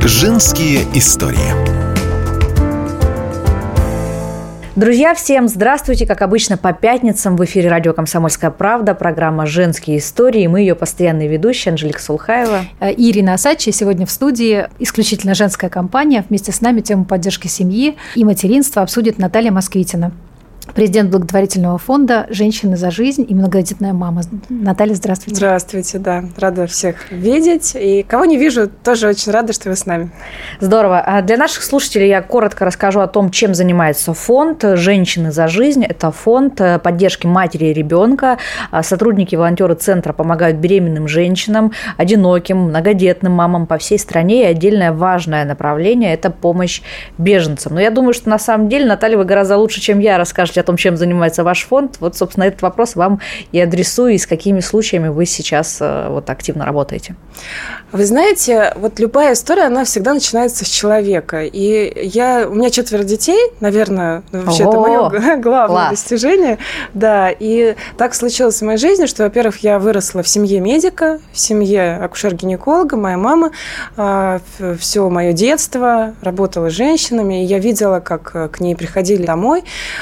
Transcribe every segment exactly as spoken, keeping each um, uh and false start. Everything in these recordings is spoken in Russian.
Женские истории. Друзья, всем здравствуйте! Как обычно, по пятницам в эфире радио «Комсомольская правда» программа «Женские истории». Мы ее постоянные ведущие Анжелика Сулхаева. Ирина Осадчая. Сегодня в студии исключительно женская компания. Вместе с нами тему поддержки семьи и материнства обсудит Наталья Москвитина, президент благотворительного фонда «Женщины за жизнь» и многодетная мама. Наталья, здравствуйте. Здравствуйте, да. Рада всех видеть. И кого не вижу, тоже очень рада, что вы с нами. Здорово. А для наших слушателей я коротко расскажу о том, чем занимается фонд «Женщины за жизнь». Это фонд поддержки матери и ребенка. Сотрудники и волонтеры центра помогают беременным женщинам, одиноким, многодетным мамам по всей стране. И отдельное важное направление – это помощь беженцам. Но я думаю, что на самом деле, Наталья, вы гораздо лучше, чем я, расскажете о том, чем занимается ваш фонд. Вот, собственно, этот вопрос вам и адресую, и с какими случаями вы сейчас вот активно работаете. Вы знаете, вот любая история, она всегда начинается с человека. И я, у меня четверо детей, наверное, вообще О, это мое главное класс. достижение. Да, и так случилось в моей жизни, что, во-первых, я выросла в семье медика, в семье акушер-гинеколога, моя мама все мое детство работала с женщинами, и я видела, как к ней приходили домой,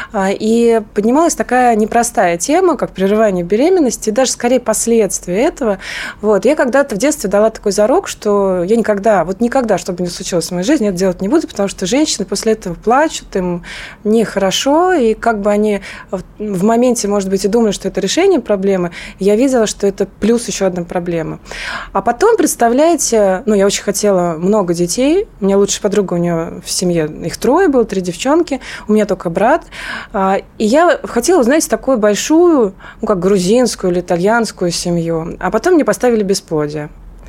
и поднималась такая непростая тема, как прерывание беременности, и даже скорее последствия этого. Вот. Я когда-то в детстве дала такой зарок, что я никогда, вот никогда, что бы ни случилось в моей жизни, это делать не буду, потому что женщины после этого плачут, им нехорошо, и как бы они в моменте, может быть, и думали, что это решение проблемы, я видела, что это плюс еще одна проблема. А потом, представляете, ну, я очень хотела много детей, у меня лучшая подруга, у нее в семье их трое было, три девчонки, у меня только брат, и я хотела, знаете, такую большую, ну, как грузинскую или итальянскую семью, а потом мне поставили бесплодие.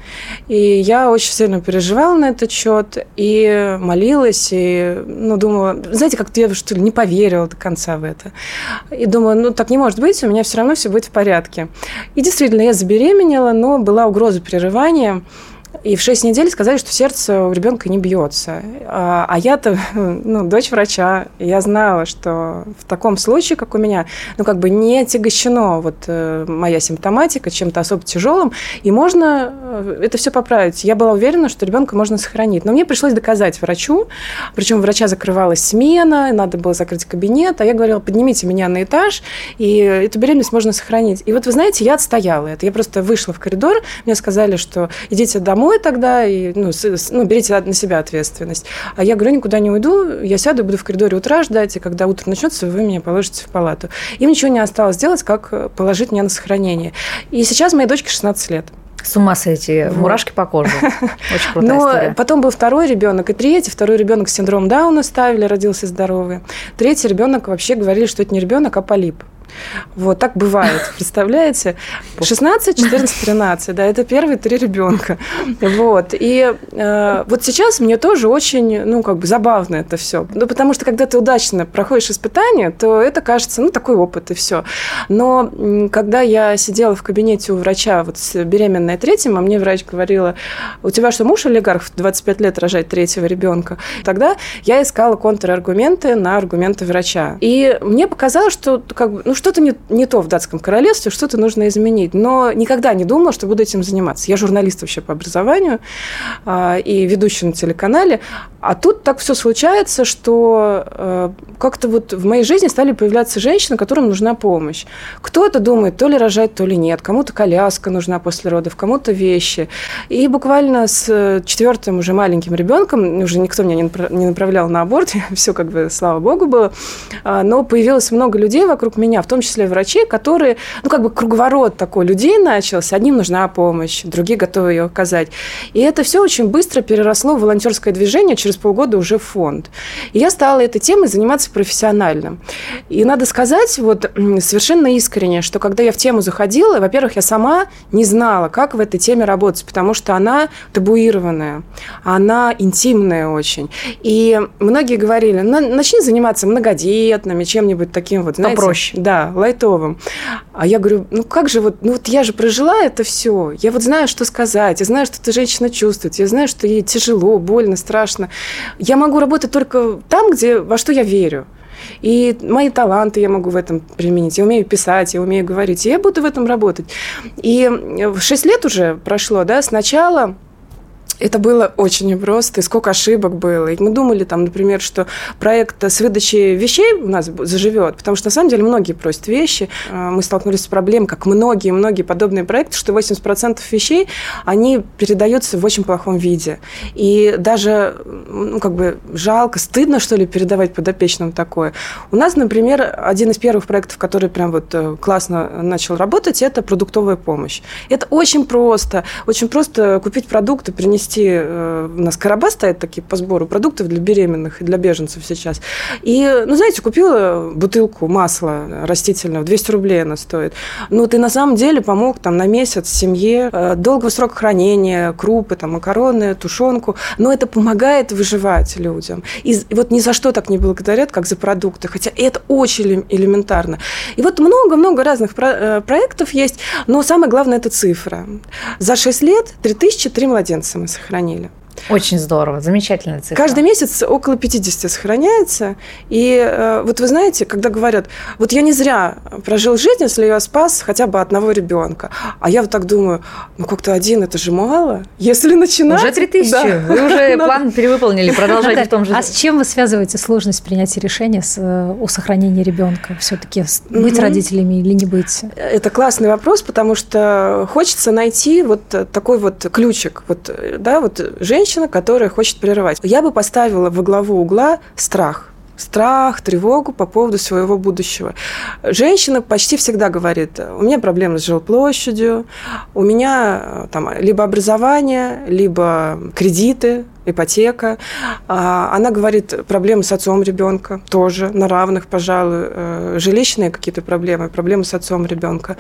И я очень сильно переживала на этот счет и молилась, и, ну, думала, знаете, как-то я, что ли, не поверила до конца в это. И думала, ну, так не может быть, у меня все равно все будет в порядке. И действительно, я забеременела, но была угроза прерывания. И в шесть недель сказали, что сердце у ребенка не бьется. А я-то, ну, дочь врача, я знала, что в таком случае, как у меня, ну, как бы не отягощено вот моя симптоматика чем-то особо тяжелым, и можно это все поправить. Я была уверена, что ребенка можно сохранить. Но мне пришлось доказать врачу, причем у врача закрывалась смена, надо было закрыть кабинет, а я говорила, поднимите меня на этаж, и эту беременность можно сохранить. И вот вы знаете, я отстояла это. Я просто вышла в коридор, мне сказали, что идите домой тогда, и, ну, с, ну, берите на себя ответственность. А я говорю, никуда не уйду, я сяду, буду в коридоре утра ждать, и когда утро начнется, вы меня положите в палату. Им ничего не осталось делать, как положить меня на сохранение. И сейчас моей дочке шестнадцать лет. С ума сойти, вот. Мурашки по коже. Очень крутая Но история. Потом был второй ребенок и третий. Второй ребенок с синдромом Дауна ставили, родился здоровый. Третий ребенок вообще говорили, что это не ребенок, а полип. Вот так бывает, представляете? шестнадцать, четырнадцать, тринадцать, да, это первые три ребенка. Вот. И э, вот сейчас мне тоже очень, ну, как бы забавно это все. Ну, потому что когда ты удачно проходишь испытания, то это кажется, ну, такой опыт и все. Но когда я сидела в кабинете у врача, вот с беременной третьим, а мне врач говорила, у тебя что, муж олигарх в двадцать пять лет рожать третьего ребенка? Тогда я искала контраргументы на аргументы врача. И мне показалось, что, как бы, ну, что-то не, не то в датском королевстве, что-то нужно изменить. Но никогда не думала, что буду этим заниматься. Я журналист вообще по образованию э, и ведущий на телеканале. А тут так все случается, что э, как-то вот в моей жизни стали появляться женщины, которым нужна помощь. Кто-то думает, то ли рожать, то ли нет. Кому-то коляска нужна после родов, кому-то вещи. И буквально с четвертым уже маленьким ребенком, уже никто меня не направлял на аборт, все как бы, слава богу, было. Но появилось много людей вокруг меня, в том числе врачи, которые, ну, как бы круговорот такой людей начался. Одним нужна помощь, другие готовы ее оказать. И это все очень быстро переросло в волонтерское движение, через полгода уже в фонд. И я стала этой темой заниматься профессионально. И надо сказать вот совершенно искренне, что когда я в тему заходила, во-первых, я сама не знала, как в этой теме работать, потому что она табуированная, она интимная очень. И многие говорили, начни заниматься многодетными, чем-нибудь таким вот, знаете. Попроще. Да, лайтовым. А я говорю, ну как же вот, ну вот я же прожила это все. Я вот знаю, что сказать, я знаю, что эта женщина чувствует, я знаю, что ей тяжело, больно, страшно. Я могу работать только там, где, во что я верю. И мои таланты я могу в этом применить. Я умею писать, я умею говорить. И я буду в этом работать. И шесть лет уже прошло, да, сначала Это было очень непросто, и сколько ошибок было. И мы думали, там, например, что проект с выдачей вещей у нас заживет, потому что, на самом деле, многие просят вещи. Мы столкнулись с проблемой, как многие-многие подобные проекты, что восемьдесят процентов вещей, они передаются в очень плохом виде. И даже, ну, как бы жалко, стыдно, что ли, передавать подопечным такое. У нас, например, один из первых проектов, который прям вот классно начал работать, это продуктовая помощь. Это очень просто. Очень просто купить продукты, принести. У нас короба стоят такие по сбору продуктов для беременных и для беженцев сейчас. И, ну, знаете, купила бутылку масла растительного, двести рублей она стоит. Но ты на самом деле помог там на месяц семье, долгого срока хранения, крупы, там, макароны, тушенку. Но это помогает выживать людям. И вот ни за что так не благодарят, как за продукты. Хотя это очень элементарно. И вот много-много разных про- проектов есть, но самое главное – это цифра. За шесть лет три тысячи три младенца мы сохранили. Очень здорово, замечательная цифра. Каждый месяц около пятьдесят сохраняется. И э, вот вы знаете, когда говорят, вот я не зря прожил жизнь, если я спас хотя бы одного ребенка. А я вот так думаю, ну как-то один, это же мало. Если начинать... Уже три тысячи. Да. Вы уже план перевыполнили, продолжайте в том же... А с чем вы связываете сложность принятия решения с, о сохранении ребенка? Все-таки быть угу. родителями или не быть? Это классный вопрос, потому что хочется найти вот такой вот ключик. Вот, да, вот женщина, которая хочет прерывать. Я бы поставила во главу угла страх. Страх, тревогу по поводу своего будущего. Женщина почти всегда говорит, у меня проблемы с жилплощадью, у меня там либо образование, либо кредиты, ипотека. Она говорит, проблемы с отцом ребенка тоже на равных, пожалуй, жилищные какие-то проблемы, проблемы с отцом ребенка.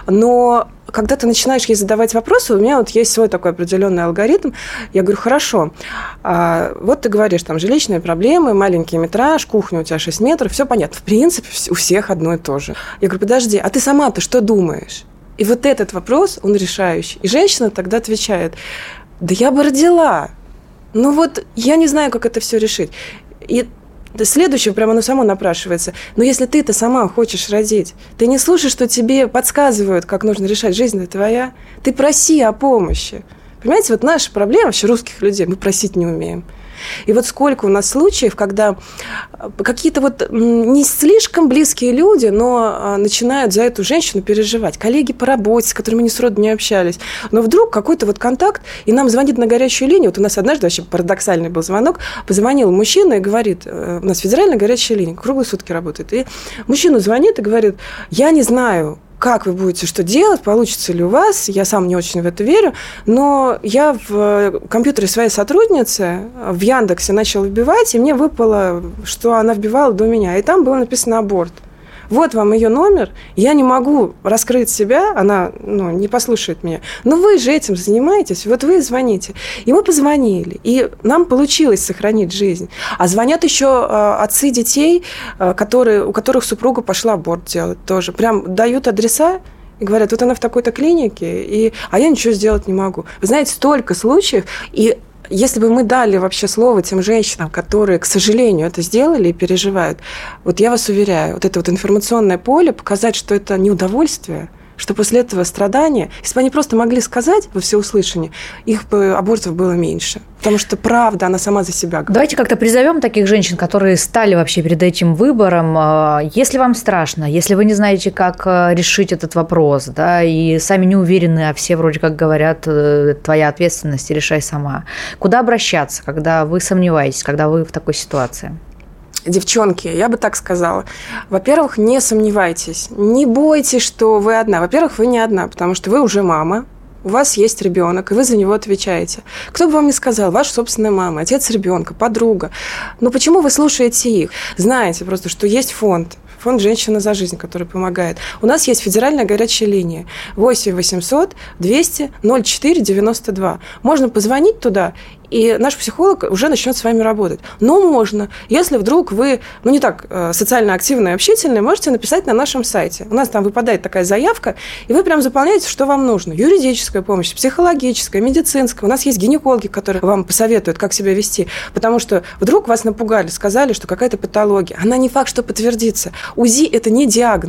Но когда ты начинаешь ей задавать вопросы, у меня вот есть свой такой определенный алгоритм. Я говорю, хорошо, вот ты говоришь, там жилищные проблемы, маленький метраж, кухня у тебя шесть метров, все понятно. В принципе, у всех одно и то же. Я говорю, подожди, а ты сама-то что думаешь? И вот этот вопрос, он решающий. И женщина тогда отвечает, да я бы родила. Ну вот я не знаю, как это все решить. И следующее прямо оно само напрашивается. Но если ты-то сама хочешь родить, ты не слушаешь, что тебе подсказывают, как нужно решать, жизнь твоя. Ты проси о помощи. Понимаете, вот наша проблема вообще русских людей, мы просить не умеем. И вот сколько у нас случаев, когда какие-то вот не слишком близкие люди, но начинают за эту женщину переживать. Коллеги по работе, с которыми они сроду не общались. Но вдруг какой-то вот контакт, и нам звонит на горячую линию. Вот у нас однажды вообще парадоксальный был звонок. Позвонил мужчина и говорит, у нас федеральная горячая линия, круглые сутки работает. И мужчина звонит и говорит, я не знаю, как вы будете что делать, получится ли у вас, я сам не очень в это верю, но я в компьютере своей сотрудницы в Яндексе начала вбивать, и мне выпало, что она вбивала до меня, и там было написано «аборт». Вот вам ее номер, я не могу раскрыть себя, она ну, не послушает меня. Но вы же этим занимаетесь, вот вы звоните. И мы позвонили, и нам получилось сохранить жизнь. А звонят еще отцы детей, которые, у которых супруга пошла аборт делать тоже. Прям дают адреса и говорят, вот она в такой-то клинике, и... а я ничего сделать не могу. Вы знаете, столько случаев, и если бы мы дали вообще слово тем женщинам, которые, к сожалению, это сделали и переживают, вот я вас уверяю, вот это вот информационное поле, показать, что это не удовольствие, что после этого страдания, если бы они просто могли сказать во всеуслышание, их бы абортов было меньше. Потому что правда, она сама за себя говорит. Давайте как-то призовем таких женщин, которые стали вообще перед этим выбором. Если вам страшно, если вы не знаете, как решить этот вопрос, да, и сами не уверены, а все вроде как говорят, твоя ответственность, решай сама. Куда обращаться, когда вы сомневаетесь, когда вы в такой ситуации? Девчонки, я бы так сказала. Во-первых, не сомневайтесь, не бойтесь, что вы одна. Во-первых, вы не одна, потому что вы уже мама, у вас есть ребенок, и вы за него отвечаете. Кто бы вам ни сказал, ваша собственная мама, отец ребенка, подруга. Но почему вы слушаете их? Знаете просто, что есть фонд. Фонд «Женщина за жизнь», который помогает. У нас есть федеральная горячая линия восемь восемьсот двести ноль четыре девяносто два. Можно позвонить туда, и наш психолог уже начнет с вами работать. Но можно, если вдруг вы, ну, не так социально активные и общительные, можете написать на нашем сайте. У нас там выпадает такая заявка, и вы прям заполняете, что вам нужно. Юридическая помощь, психологическая, медицинская. У нас есть гинекологи, которые вам посоветуют, как себя вести. Потому что вдруг вас напугали, сказали, что какая-то патология. Она не факт, что подтвердится. УЗИ – это не диагноз.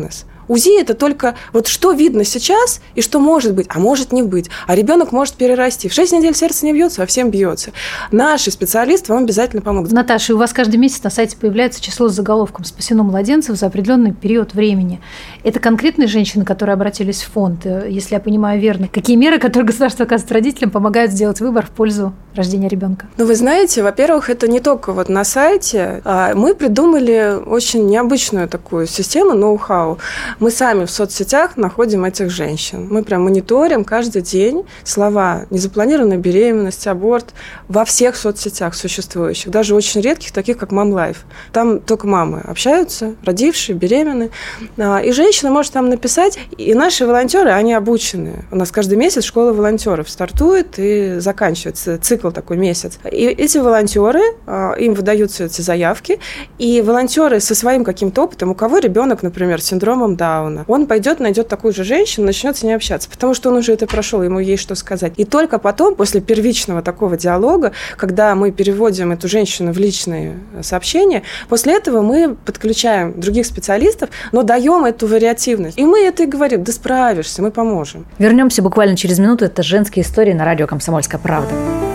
УЗИ – это только вот что видно сейчас и что может быть, а может не быть. А ребенок может перерасти. В шесть недель сердце не бьется, а всем бьется. Наши специалисты вам обязательно помогут. Наташа, у вас каждый месяц на сайте появляется число с заголовком «Спасено младенцев за определенный период времени». Это конкретные женщины, которые обратились в фонд, если я понимаю верно. Какие меры, которые государство оказывает родителям, помогают сделать выбор в пользу рождения ребенка? Ну, вы знаете, во-первых, это не только вот на сайте. А мы придумали очень необычную такую систему, ноу-хау. Мы сами в соцсетях находим этих женщин. Мы прям мониторим каждый день слова «незапланированная беременность», «аборт» во всех соцсетях существующих, даже очень редких, таких как Мамлайф. Там только мамы общаются, родившие, беременные. И женщина может там написать. И наши волонтеры, они обучены. У нас каждый месяц школа волонтеров стартует и заканчивается цикл такой месяц. И эти волонтеры, им выдаются эти заявки, и волонтеры со своим каким-то опытом, у кого ребенок, например, с синдромом Дауна, он пойдет, найдет такую же женщину, начнет с ней общаться, потому что он уже это прошел, ему есть что сказать. И только потом, после первичного такого диалога, когда мы переводим эту женщину в личные сообщения, после этого мы подключаем других специалистов, но даем эту вариативность. И мы это и говорим: да справишься, мы поможем. Вернемся буквально через минуту. Это «Женские истории» на радио «Комсомольская правда».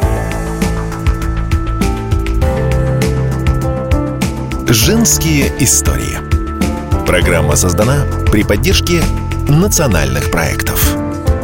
Женские истории. Программа создана при поддержке национальных проектов.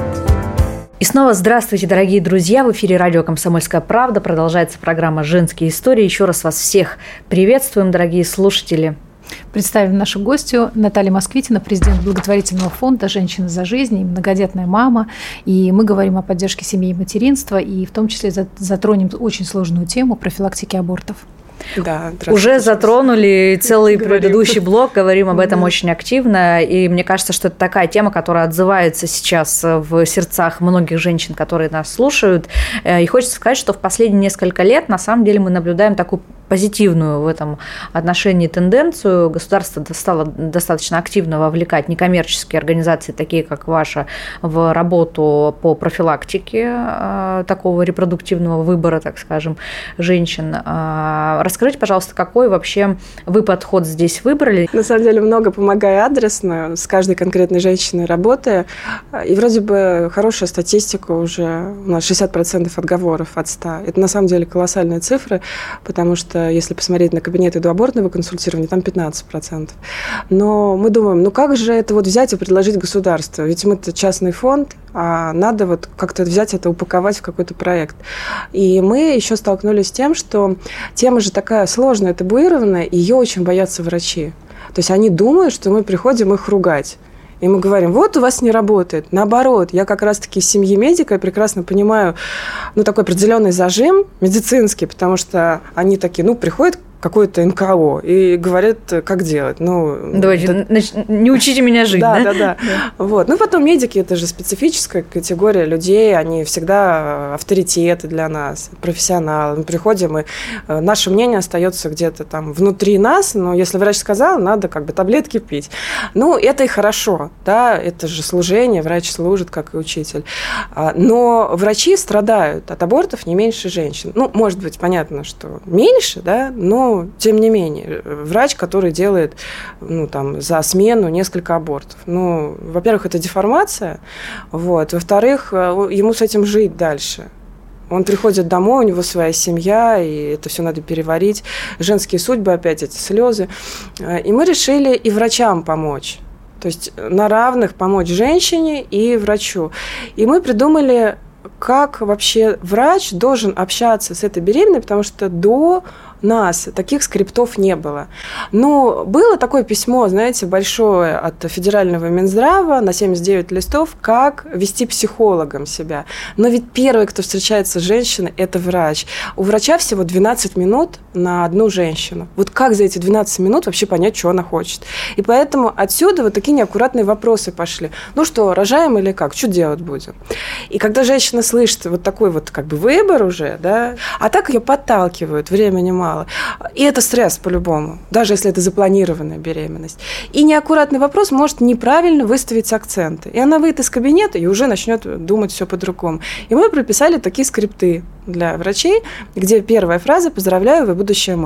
И снова здравствуйте, дорогие друзья! В эфире радио «Комсомольская правда». Продолжается программа «Женские истории». Еще раз вас всех приветствуем, дорогие слушатели. Представим нашу гостью Наталья Москвитина, президент благотворительного фонда «Женщины за жизнь» и многодетная мама. И мы говорим о поддержке семьи и материнства, и в том числе затронем очень сложную тему профилактики абортов. Да, уже затронули целый говорим. предыдущий блок, говорим об этом да. очень активно, и мне кажется, что это такая тема, которая отзывается сейчас в сердцах многих женщин, которые нас слушают, и хочется сказать, что в последние несколько лет на самом деле мы наблюдаем такую позитивную в этом отношении тенденцию. Государство стало достаточно активно вовлекать некоммерческие организации, такие как ваша, в работу по профилактике такого репродуктивного выбора, так скажем, женщин. Расскажите, пожалуйста, какой вообще вы подход здесь выбрали? На самом деле много помогаю адресно, с каждой конкретной женщиной работая. И вроде бы хорошая статистика уже. У нас шестьдесят процентов отговоров от ста. Это на самом деле колоссальные цифры, потому что если посмотреть на кабинеты доабортного консультирования, там пятнадцать процентов. Но мы думаем, ну как же это вот взять и предложить государству? Ведь мы-то частный фонд, а надо вот как-то взять это, упаковать в какой-то проект. И мы еще столкнулись с тем, что тема же такая сложная, табуированная, и ее очень боятся врачи. То есть они думают, что мы приходим их ругать. И мы говорим: вот у вас не работает. Наоборот, я как раз-таки из семьи медика, я прекрасно понимаю, ну, такой определенный зажим медицинский, потому что они такие, ну, приходят какое-то эн ка о и говорят, как делать. Ну, давайте, да, значит, не учите меня жить, да? Да, да, да. да. Вот. Ну, потом медики – это же специфическая категория людей, они всегда авторитеты для нас, профессионалы. Мы приходим, и наше мнение остается где-то там внутри нас, но если врач сказал, надо как бы таблетки пить. Ну, это и хорошо, да, это же служение, врач служит, как и учитель. Но врачи страдают от абортов не меньше женщин. Ну, может быть, понятно, что меньше, да, но тем не менее, врач, который делает, ну, там, за смену несколько абортов. Ну, во-первых, это деформация, вот. Во-вторых, ему с этим жить дальше. Он приходит домой, у него своя семья, и это все надо переварить. Женские судьбы, опять эти слезы. И мы решили и врачам помочь. То есть на равных помочь женщине и врачу. И мы придумали, как вообще врач должен общаться с этой беременной, потому что до нас таких скриптов не было. Но было такое письмо, знаете, большое от федерального Минздрава на семьдесят девять листов, как вести психологом себя. Но ведь первый, кто встречается с женщиной, это врач. У врача всего двенадцать минут на одну женщину. Вот как за эти двенадцать минут вообще понять, что она хочет? И поэтому отсюда вот такие неаккуратные вопросы пошли. Ну что, рожаем или как? Что делать будем? И когда женщина слышит вот такой вот как бы выбор уже, да, а так ее подталкивают, времени мало. И это стресс по-любому, даже если это запланированная беременность. И неаккуратный вопрос может неправильно выставить акценты. И она выйдет из кабинета и уже начнет думать все по-другому. И мы прописали такие скрипты для врачей, где первая фраза: «Поздравляю, вы будущая мама».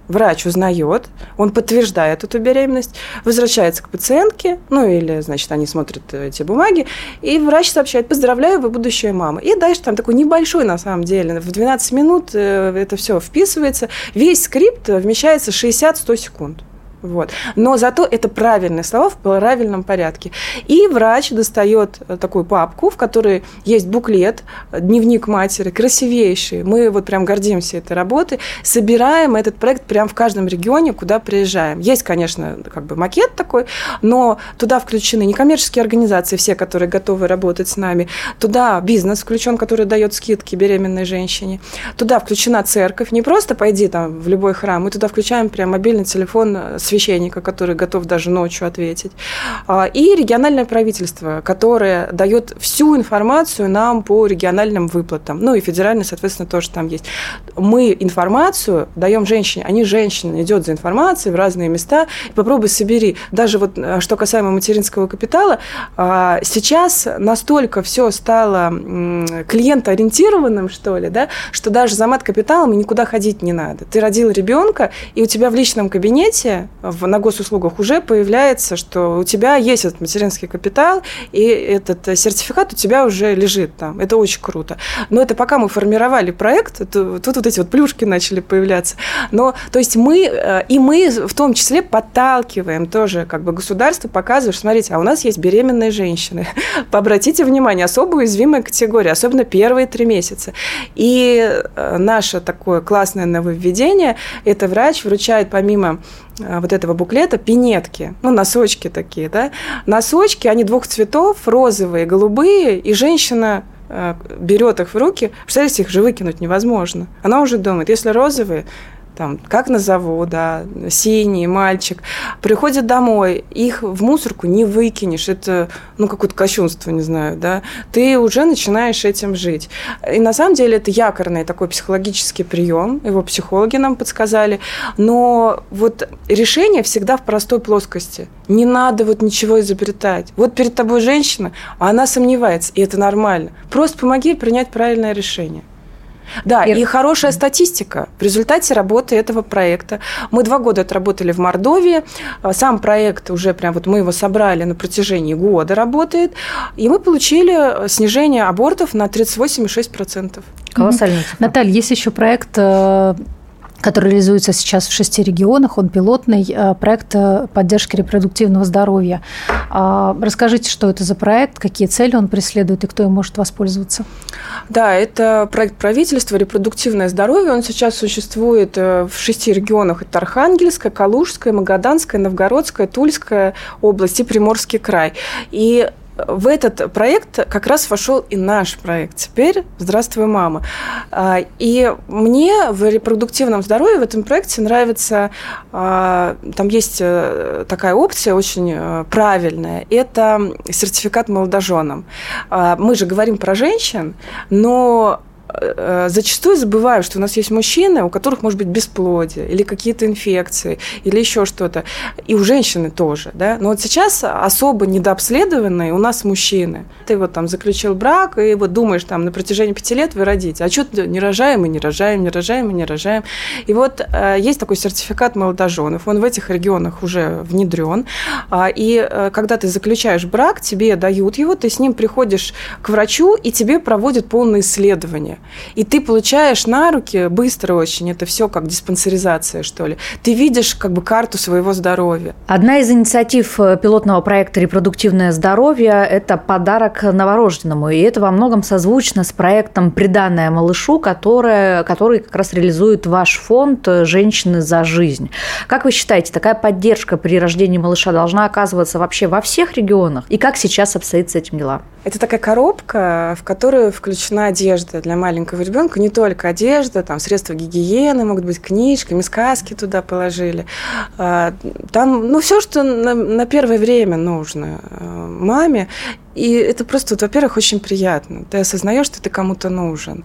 врач узнает, он подтверждает эту беременность, возвращается к пациентке, ну или, значит, они смотрят эти бумаги, и врач сообщает: поздравляю, вы будущая мама. И дальше там такой небольшой, на самом деле, в двенадцать минут это все вписывается, весь скрипт вмещается шестьдесят-сто секунд. Вот. Но зато это правильные слова в правильном порядке. И врач достает такую папку, в которой есть буклет, дневник матери, красивейший. Мы вот прям гордимся этой работой. Собираем этот проект прям в каждом регионе, куда приезжаем. Есть, конечно, как бы макет такой, но туда включены некоммерческие организации, все, которые готовы работать с нами. Туда бизнес включен, который дает скидки беременной женщине. Туда включена церковь. Не просто пойди там в любой храм, мы туда включаем прям мобильный телефон священника, который готов даже ночью ответить, и региональное правительство, которое дает всю информацию нам по региональным выплатам, ну и федеральный, соответственно, тоже там есть. Мы информацию даем женщине, они женщина идет за информацией в разные места, попробуй собери. Даже вот что касаемо материнского капитала, сейчас настолько все стало клиентоориентированным, что ли, да, что даже за мат-капиталом никуда ходить не надо. Ты родил ребенка, и у тебя в личном кабинете В, на госуслугах уже появляется, что у тебя есть этот материнский капитал, и этот сертификат у тебя уже лежит там. Это очень круто. Но это пока мы формировали проект, то, тут вот эти вот плюшки начали появляться. Но, то есть мы, и мы в том числе подталкиваем тоже как бы государство, показываем, что, смотрите, а у нас есть беременные женщины. Обратите внимание, особо уязвимая категория, особенно первые три месяца. И наше такое классное нововведение, это врач вручает помимо вот этого буклета пинетки, ну, носочки такие, да, носочки, они двух цветов, розовые, голубые, и женщина э, берет их в руки, представляете, их же выкинуть невозможно. Она уже думает, если розовые, там, как назову, да, синий мальчик, приходят домой, их в мусорку не выкинешь, это, ну, какое-то кощунство, не знаю, да, ты уже начинаешь этим жить. И на самом деле это якорный такой психологический прием, его психологи нам подсказали, но вот решение всегда в простой плоскости. Не надо вот ничего изобретать. Вот перед тобой женщина, а она сомневается, и это нормально. Просто помоги ей принять правильное решение. Да, и... и хорошая статистика в результате работы этого проекта. Мы два года отработали в Мордовии. Сам проект уже прям вот мы его собрали на протяжении года, работает. И мы получили снижение абортов на тридцать восемь целых шесть десятых процента. Колоссально. Наталья, есть еще проект, который реализуется сейчас в шести регионах. Он пилотный, проект поддержки репродуктивного здоровья. Расскажите, что это за проект, какие цели он преследует и кто им может воспользоваться? Да, это проект правительства «Репродуктивное здоровье». Он сейчас существует в шести регионах. Это Архангельская, Калужская, Магаданская, Новгородская, Тульская область и Приморский край. И в этот проект как раз вошел и наш проект теперь «Здравствуй, мама». И мне в репродуктивном здоровье в этом проекте нравится, там есть такая опция очень правильная, это сертификат молодоженам. Мы же говорим про женщин, но зачастую забываю, что у нас есть мужчины, у которых может быть бесплодие или какие-то инфекции, или еще что-то. И у женщины тоже, да. Но вот сейчас особо недообследованные у нас мужчины. Ты вот там заключил брак, и вот думаешь, там на протяжении пяти лет вы родите. А что-то не рожаем и не рожаем, не рожаем и не рожаем. И вот э, есть такой сертификат молодоженов. Он в этих регионах уже внедрен. А, и э, когда ты заключаешь брак, тебе дают его, ты с ним приходишь к врачу, и тебе проводят полное исследование. И ты получаешь на руки быстро очень, это все как диспансеризация, что ли. Ты видишь как бы карту своего здоровья. Одна из инициатив пилотного проекта «Репродуктивное здоровье» – это подарок новорожденному. И это во многом созвучно с проектом «Приданное малышу», который, который как раз реализует ваш фонд «Женщины за жизнь». Как вы считаете, такая поддержка при рождении малыша должна оказываться вообще во всех регионах? И как сейчас обстоит с этим дела? Это такая коробка, в которую включена одежда для маленького ребенка, не только одежда, там средства гигиены, могут быть книжками, сказки туда положили. Там, ну, все, что на, на первое время нужно маме. И это просто, вот, во-первых, очень приятно. Ты осознаешь, что ты кому-то нужен.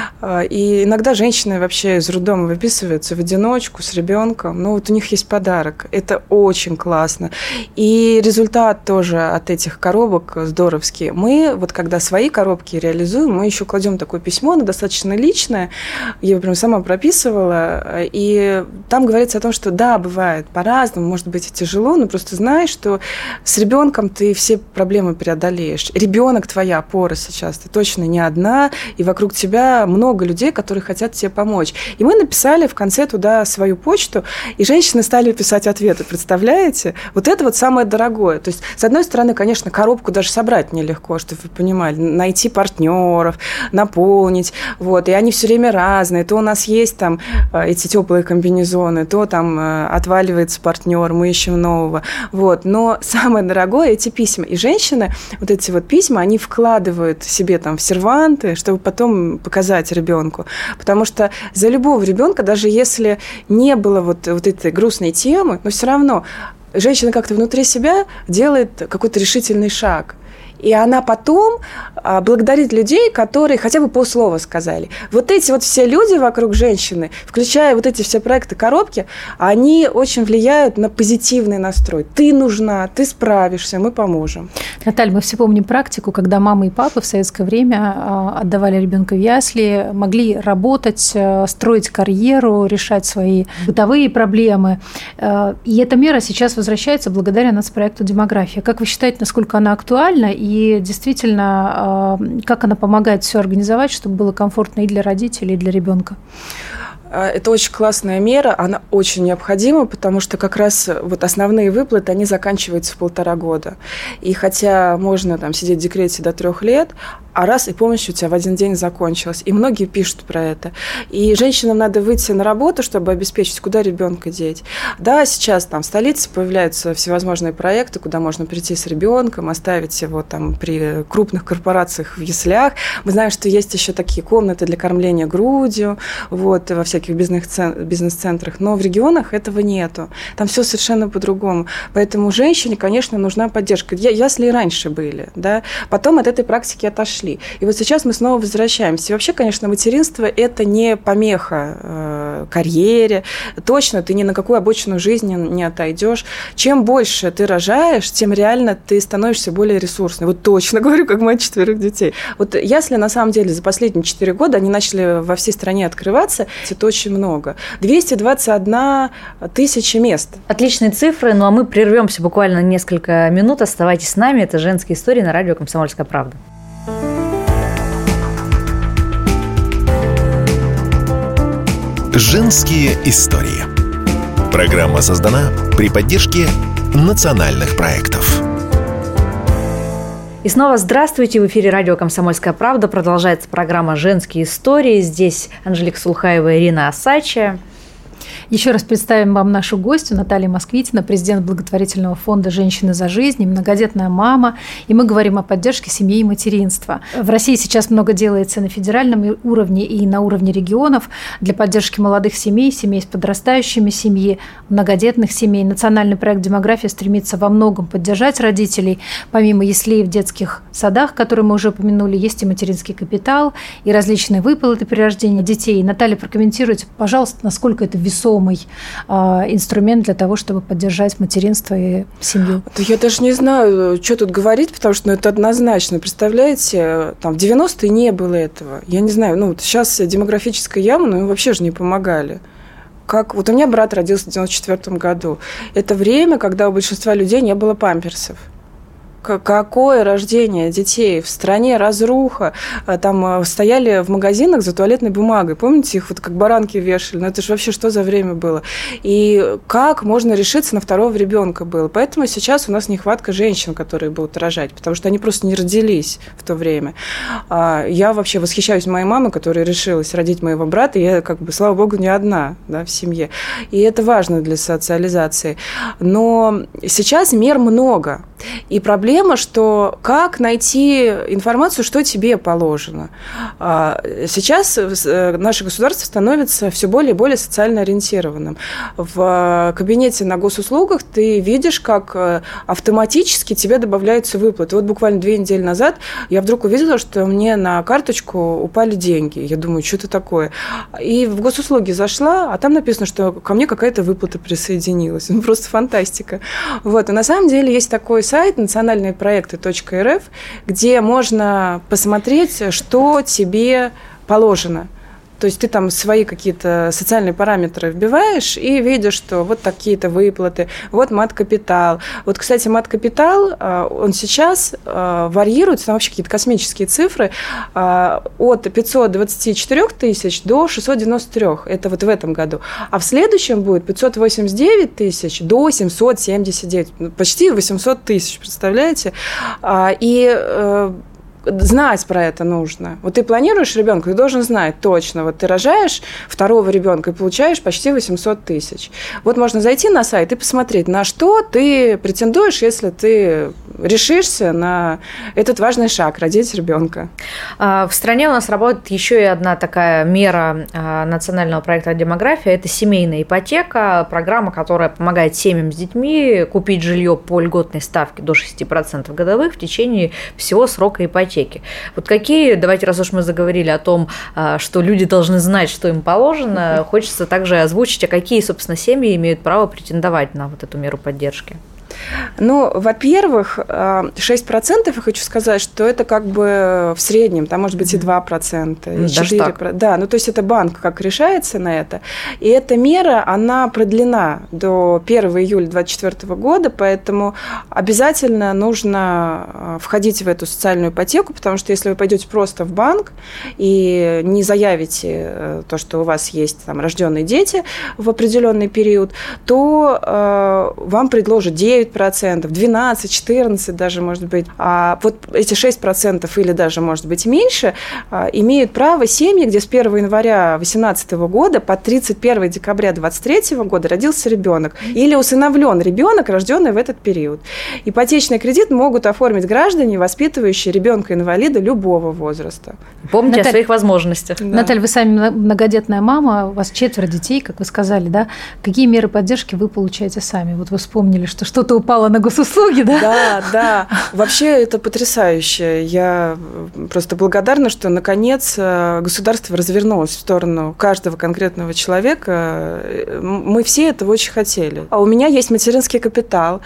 И иногда женщины вообще из роддома выписываются в одиночку с ребенком. Ну, вот у них есть подарок. Это очень классно. И результат тоже от этих коробок здоровский. Мы, вот когда свои коробки реализуем, мы еще кладем такое письмо, оно достаточно личное. Я его прям сама прописывала. И там говорится о том, что да, бывает по-разному, может быть и тяжело, но просто знай, что с ребенком ты все проблемы преодолеешь. Ребенок твоя опора сейчас, ты точно не одна, и вокруг тебя много людей, которые хотят тебе помочь. И мы написали в конце туда свою почту, и женщины стали писать ответы, представляете? Вот это вот самое дорогое. То есть, с одной стороны, конечно, коробку даже собрать нелегко, чтобы вы понимали, найти партнеров, наполнить, вот, и они все время разные. То у нас есть там эти теплые комбинезоны, то там отваливается партнер, мы ищем нового, вот. Но самое дорогое – эти письма. И женщины вот эти вот письма, они вкладывают себе там в серванты, чтобы потом показать ребенку. Потому что за любого ребенка, даже если не было вот, вот этой грустной темы, но все равно женщина как-то внутри себя делает какой-то решительный шаг. И она потом а, благодарит людей, которые хотя бы полслова сказали. Вот эти вот все люди вокруг женщины, включая вот эти все проекты коробки, они очень влияют на позитивный настрой. Ты нужна, ты справишься, мы поможем. Наталья, мы все помним практику, когда мамы и папы в советское время отдавали ребенка в ясли, могли работать, строить карьеру, решать свои бытовые проблемы. И эта мера сейчас возвращается благодаря нацпроекту «Демография». Как вы считаете, насколько она актуальна? И действительно, как она помогает все организовать, чтобы было комфортно и для родителей, и для ребенка? Это очень классная мера, она очень необходима, потому что как раз вот основные выплаты, они заканчиваются в полтора года. И хотя можно там сидеть в декрете до трех лет, а раз и помощь у тебя в один день закончилась. И многие пишут про это. И женщинам надо выйти на работу, чтобы обеспечить, куда ребенка деть. Да, сейчас там в столице появляются всевозможные проекты, куда можно прийти с ребенком, оставить его там при крупных корпорациях в яслях. Мы знаем, что есть еще такие комнаты для кормления грудью, вот, во всяких бизнес-центрах. Но в регионах этого нету. Там все совершенно по-другому. Поэтому женщине, конечно, нужна поддержка. Ясли и раньше были, да. Потом от этой практики отошли. И вот сейчас мы снова возвращаемся. И вообще, конечно, материнство – это не помеха э, карьере. Точно, ты ни на какую обочину жизни не отойдешь. Чем больше ты рожаешь, тем реально ты становишься более ресурсной. Вот точно говорю, как мать четверых детей. Вот ясли, на самом деле, за последние четыре года они начали во всей стране открываться. Это очень много. двести двадцать одна тысяча мест. Отличные цифры. Ну а мы прервемся буквально несколько минут. Оставайтесь с нами. Это «Женские истории» на радио «Комсомольская правда». «Женские истории». Программа создана при поддержке национальных проектов. И снова здравствуйте. В эфире радио «Комсомольская правда». Продолжается программа «Женские истории». Здесь Анжелика Сулхаева и Ирина Осадчая. Еще раз представим вам нашу гостью Наталья Москвитина, президент благотворительного фонда «Женщины за жизнь», многодетная мама. И мы говорим о поддержке семьи и материнства. В России сейчас много делается на федеральном уровне и на уровне регионов для поддержки молодых семей, семей с подрастающими семьи, многодетных семей. Национальный проект «Демография» стремится во многом поддержать родителей. Помимо яслей в детских садах, которые мы уже упомянули, есть и материнский капитал, и различные выплаты при рождении детей. Наталья, прокомментируйте, пожалуйста, насколько это весомый инструмент для того, чтобы поддержать материнство и семью. Я даже не знаю, что тут говорить, потому что ну, это однозначно. Представляете, там в девяностые не было этого. Я не знаю, ну вот сейчас демографическая яма, ну им вообще же не помогали. Как, вот у меня брат родился в девяносто четвёртом году. Это время, когда у большинства людей не было памперсов. Какое рождение детей? В стране разруха. Там стояли в магазинах за туалетной бумагой. Помните, их вот как баранки вешали? Ну, это же вообще что за время было? И как можно решиться на второго ребенка было? Поэтому сейчас у нас нехватка женщин, которые будут рожать, потому что они просто не родились в то время. Я вообще восхищаюсь моей мамой, которая решилась родить моего брата. И я, как бы, слава богу, не одна, да, в семье. И это важно для социализации. Но сейчас мер много. И проблема проблема, что как найти информацию, что тебе положено. Сейчас наше государство становится все более и более социально ориентированным. В кабинете на госуслугах ты видишь, как автоматически тебе добавляются выплаты. Вот буквально две недели назад я вдруг увидела, что мне на карточку упали деньги. Я думаю, что это такое? И в госуслуги зашла, а там написано, что ко мне какая-то выплата присоединилась. Ну, просто фантастика. Вот. И на самом деле есть такой сайт национальные проекты точка эр эф, где можно посмотреть, что тебе положено. То есть ты там свои какие-то социальные параметры вбиваешь и видишь, что вот такие-то выплаты, вот мат-капитал. Вот, кстати, мат-капитал, он сейчас варьируется, там вообще какие-то космические цифры, от пятьсот двадцать четыре тысяч до шестьсот девяносто три. Это вот в этом году. А в следующем будет пятьсот восемьдесят девять тысяч до семьсот семьдесят девять. Почти восемьсот тысяч, представляете? И знать про это нужно. Вот ты планируешь ребенка, ты должен знать точно. Вот ты рожаешь второго ребенка и получаешь почти восемьсот тысяч. Вот можно зайти на сайт и посмотреть, на что ты претендуешь, если ты решишься на этот важный шаг – родить ребенка. В стране у нас работает еще и одна такая мера национального проекта «Демография» – это семейная ипотека, программа, которая помогает семьям с детьми купить жилье по льготной ставке до шесть процентов годовых в течение всего срока ипотеки. Вот какие, давайте, раз уж мы заговорили о том, что люди должны знать, что им положено, хочется также озвучить, а какие, собственно, семьи имеют право претендовать на вот эту меру поддержки? Ну, во-первых, шесть процентов, я хочу сказать, что это как бы в среднем, там может быть и два процента, и четыре процента. Да, ну то есть это банк как решается на это. И эта мера, она продлена до первого июля две тысячи двадцать четвёртого года, поэтому обязательно нужно входить в эту социальную ипотеку, потому что если вы пойдете просто в банк и не заявите то, что у вас есть там рожденные дети в определенный период, то э, вам предложат девять процентов, двенадцать, четырнадцать даже, может быть. А вот эти шесть процентов или даже, может быть, меньше имеют право семьи, где с первого января две тысячи восемнадцатого года по тридцать первого декабря две тысячи двадцать третьего года родился ребенок или усыновлен ребенок, рожденный в этот период. Ипотечный кредит могут оформить граждане, воспитывающие ребенка-инвалида любого возраста. Помните Наталья, о своих возможностях. Да. Наталья, вы сами многодетная мама, у вас четверо детей, как вы сказали, да? Какие меры поддержки вы получаете сами? Вот вы вспомнили, что что-то упало на госуслуги, да? Да, да. Вообще это потрясающе. Я просто благодарна, что наконец государство развернулось в сторону каждого конкретного человека. Мы все этого очень хотели. А у меня есть материнский капитал.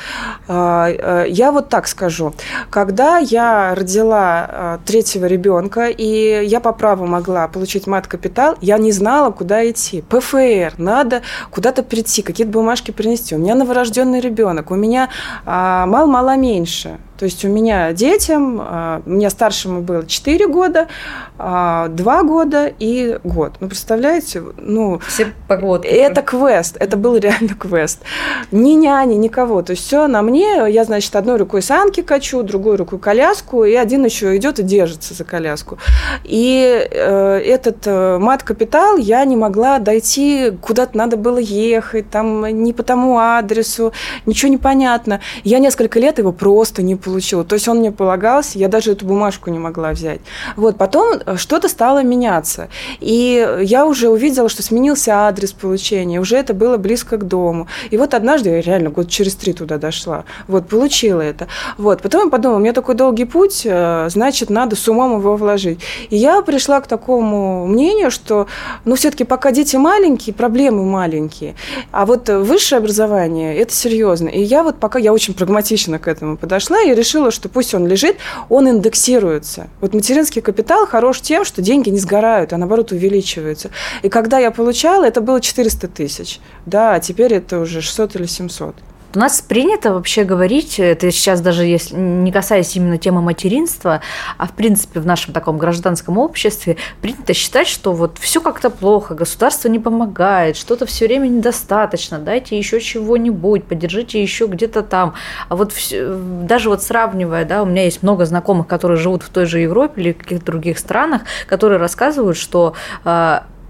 Я вот так скажу. Когда я родила третьего ребенка, и я по праву могла получить мат-капитал, я не знала, куда идти. пэ эф эр, надо куда-то прийти, какие-то бумажки принести. У меня новорожденный ребенок, у меня а, мало-мало меньше. То есть у меня детям, а, у меня старшему было четыре года, а, два года и год. Ну, представляете? Ну, все погодки. Это квест, это был реально квест. Ни няни, никого. То есть все на мне. Я, значит, одной рукой санки качу, другой рукой коляску, и один еще идет и держится за коляску. И э, этот э, мат-капитал я не могла дойти, куда-то надо было ехать, там не по тому адресу, ничего не понятно. Я несколько лет его просто не получила. То есть он мне полагался, я даже эту бумажку не могла взять. Вот, потом что-то стало меняться. И я уже увидела, что сменился адрес получения, уже это было близко к дому. И вот однажды я реально год через три туда дошла. Вот, получила это. Вот, потом я подумала, у меня такой долгий путь, значит, надо с умом его вложить. И я пришла к такому мнению, что, ну, все-таки пока дети маленькие, проблемы маленькие. А вот высшее образование – это серьезно. И я вот пока, я очень прагматично к этому подошла и решила, что пусть он лежит, он индексируется. Вот материнский капитал хорош тем, что деньги не сгорают, а наоборот увеличиваются. И когда я получала, это было четыреста тысяч. Да, а теперь это уже шестьсот или семьсот. У нас принято вообще говорить, это сейчас даже если не касаясь именно темы материнства, а в принципе в нашем таком гражданском обществе, принято считать, что вот все как-то плохо, государство не помогает, что-то все время недостаточно, дайте еще чего-нибудь, поддержите еще где-то там. А вот все, даже вот сравнивая, да, у меня есть много знакомых, которые живут в той же Европе или в каких-то других странах, которые рассказывают, что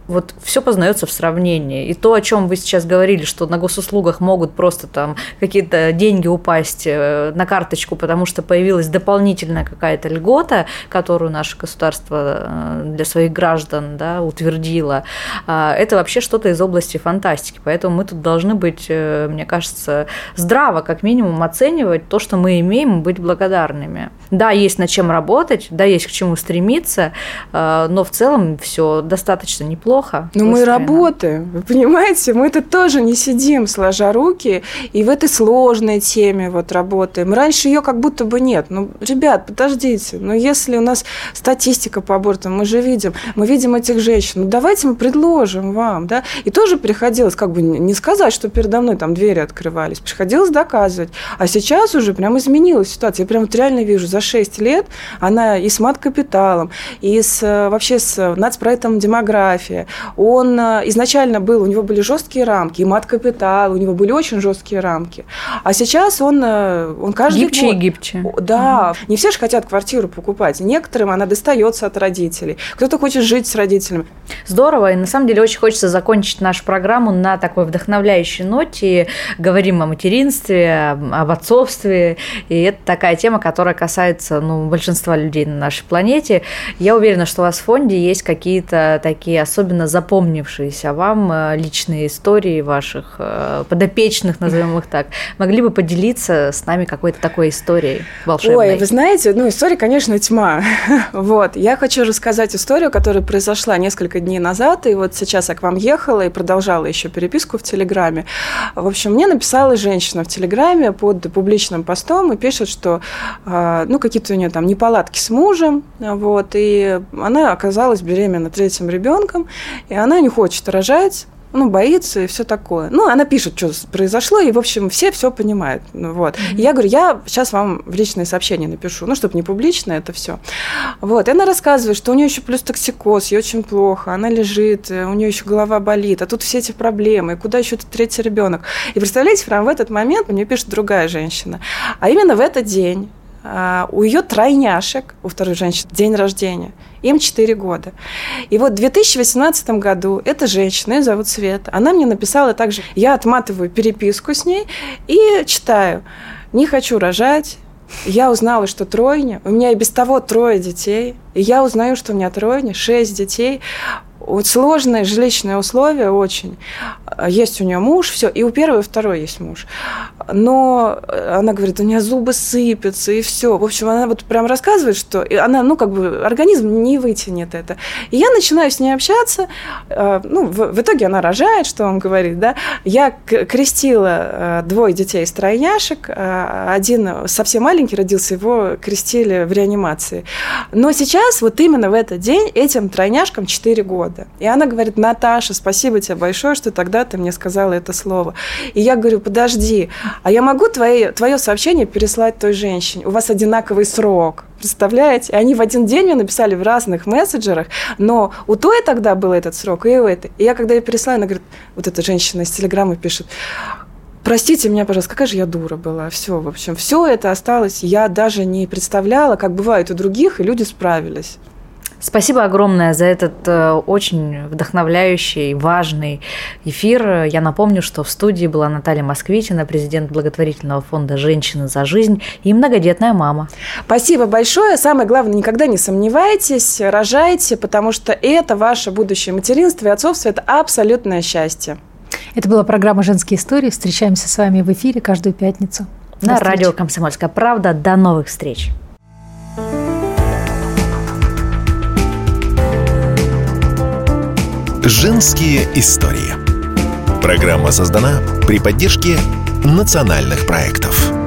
Вот все познается в сравнении. И то, о чем вы сейчас говорили, что на госуслугах могут просто там какие-то деньги упасть на карточку, потому что появилась дополнительная какая-то льгота, которую наше государство для своих граждан, да, утвердило, это вообще что-то из области фантастики. Поэтому мы тут должны быть, мне кажется, здраво, как минимум, оценивать то, что мы имеем, быть благодарными. Да, есть над чем работать, да, есть к чему стремиться, но в целом все достаточно неплохо. Но мы работаем, вы понимаете, мы-то тоже не сидим сложа руки и в этой сложной теме вот работаем. Раньше ее как будто бы нет. Ну, ребят, подождите, но если у нас статистика по абортам, мы же видим, мы видим этих женщин, ну давайте мы предложим вам, да, и тоже приходилось как бы не сказать, что передо мной там двери открывались, приходилось доказывать, а сейчас уже прям изменилась ситуация, я прям вот реально вижу, за шесть лет она и с маткапиталом, и с, вообще с нацпроектом демография, он изначально был, у него были жесткие рамки, и маткапитал, у него были очень жесткие рамки, а сейчас он, он каждый гибче год... и гибче. Да, угу. Не все же хотят квартиру покупать, некоторым она достается от родителей, кто-то хочет жить с родителями. Здорово, и на самом деле очень хочется закончить нашу программу на такой вдохновляющей ноте, говорим о материнстве, об отцовстве, и это такая тема, которая касается, ну, большинства людей на нашей планете. Я уверена, что у вас в фонде есть какие-то такие особенно запомнившиеся вам личные истории ваших подопечных, назовем их так. Могли бы поделиться с нами какой-то такой историей волшебной? Ой, вы знаете, ну, история, конечно, тьма. Вот. Я хочу рассказать историю, которая произошла несколько дней назад, и вот сейчас я к вам ехала и продолжала еще переписку в Телеграме. В общем, мне написала женщина в Телеграме под публичным постом и пишет, что ну, какие-то у нее там неполадки с мужем, вот, и она оказалась беременна третьим ребенком, и она не хочет рожать, ну, боится и все такое. Ну, она пишет, что произошло, и, в общем, все все понимают. Вот. Mm-hmm. И я говорю, я сейчас вам в личные сообщения напишу, ну, чтобы не публично это все. Вот. И она рассказывает, что у нее еще плюс токсикоз, ей очень плохо, она лежит, у нее еще голова болит, а тут все эти проблемы, и куда еще тут третий ребенок. И представляете, прямо в этот момент мне пишет другая женщина. А именно в этот день у ее тройняшек, у второй женщины, день рождения, им четыре года. И вот в две тысячи восемнадцатом году эта женщина, ее зовут Света, она мне написала также, я отматываю переписку с ней и читаю, не хочу рожать, я узнала, что тройня, у меня и без того трое детей, и я узнаю, что у меня тройня, шесть детей, вот сложные жилищные условия очень. Есть у нее муж, все, и у первой и второй есть муж. Но она говорит, у меня зубы сыпятся, и все. В общем, она вот прям рассказывает, что она, ну, как бы, организм не вытянет это. И я начинаю с ней общаться. Ну, в, в итоге она рожает, что он говорит, да. Я крестила двое детей из тройняшек. Один совсем маленький родился, его крестили в реанимации. Но сейчас, вот именно в этот день, этим тройняшкам четыре года. И она говорит, Наташа, спасибо тебе большое, что тогда ты мне сказала это слово. И я говорю, подожди, а я могу твои, твое сообщение переслать той женщине? У вас одинаковый срок. Представляете? И они в один день мне написали в разных мессенджерах, но у той тогда был этот срок, и у этой. И я, когда ее переслала, она говорит, вот эта женщина из Телеграма пишет, простите меня, пожалуйста, какая же я дура была. Все, в общем, все это осталось. Я даже не представляла, как бывает у других, и люди справились. Спасибо огромное за этот э, очень вдохновляющий, важный эфир. Я напомню, что в студии была Наталья Москвитина, президент благотворительного фонда «Женщины за жизнь» и многодетная мама. Спасибо большое. Самое главное, никогда не сомневайтесь, рожайте, потому что это ваше будущее материнство и отцовство – это абсолютное счастье. Это была программа «Женские истории». Встречаемся с вами в эфире каждую пятницу. На радио «Комсомольская правда». До новых встреч. Женские истории. Программа создана при поддержке национальных проектов.